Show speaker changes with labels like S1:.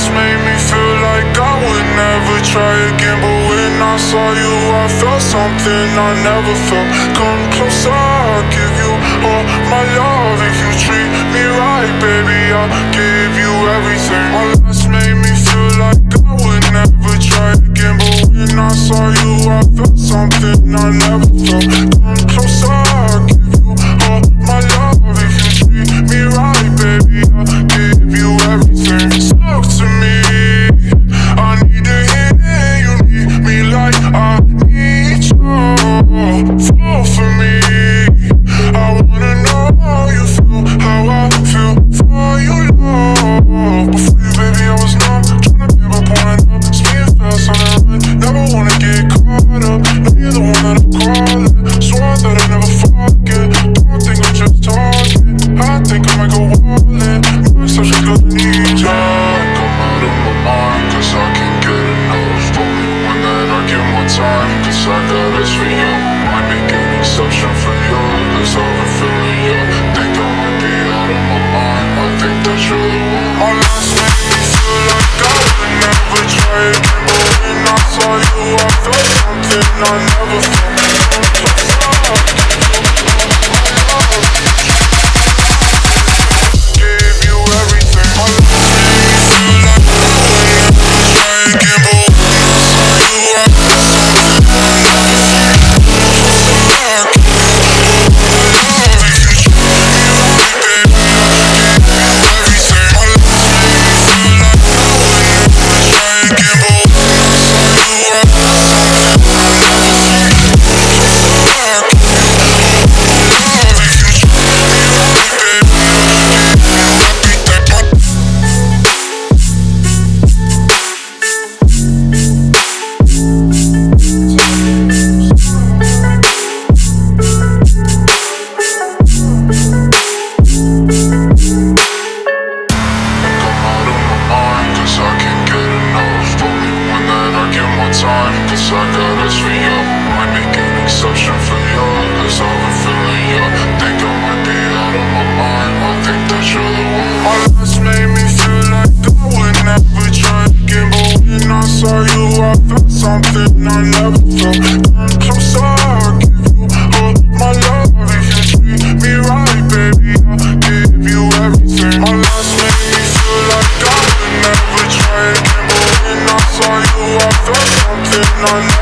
S1: last made me feel like I would never try again, but when I saw you I felt something I never felt. Come closer, I'll give you all my love. If you treat me right, baby, I'll give you everything. My last made me feel like I would never try again, but when I saw you I felt something I never felt. Come closer, I'll give you all my love. If you treat me right, baby, I'll give you everything. Talk to me, I need to hear you need me like I need you. Fall for me, I wanna know how you feel, how I feel for you, love. Before you, baby, I was numb, tryna give up on it up. Speeding fast on the run, never wanna get caught up. No, you're the one that I'm calling, swore that I never forget. Don't think I'm just talking, I think I might go all in. My exception cause I need ya. Come out of my mind, cause I can't get enough. Told me one that I get more time, cause I got this for you. Might make an exception for you, cause I've been feeling you. Think I might be out of my mind, I think that you're the one. My last made me feel like I would never try again, but when I saw you I felt something I never felt. Cause I got this for you. Might make an exception for you, cause I've been feeling you. Think I might be out of my mind, I think that you're the one. My last made me feel like I would never try again, but when I saw you I felt something I never felt. Come closer, I'll give you all my love. If you treat me right, baby, I'll give you everything. My last made me feel like I would never try again, but when I saw you I felt something I never felt.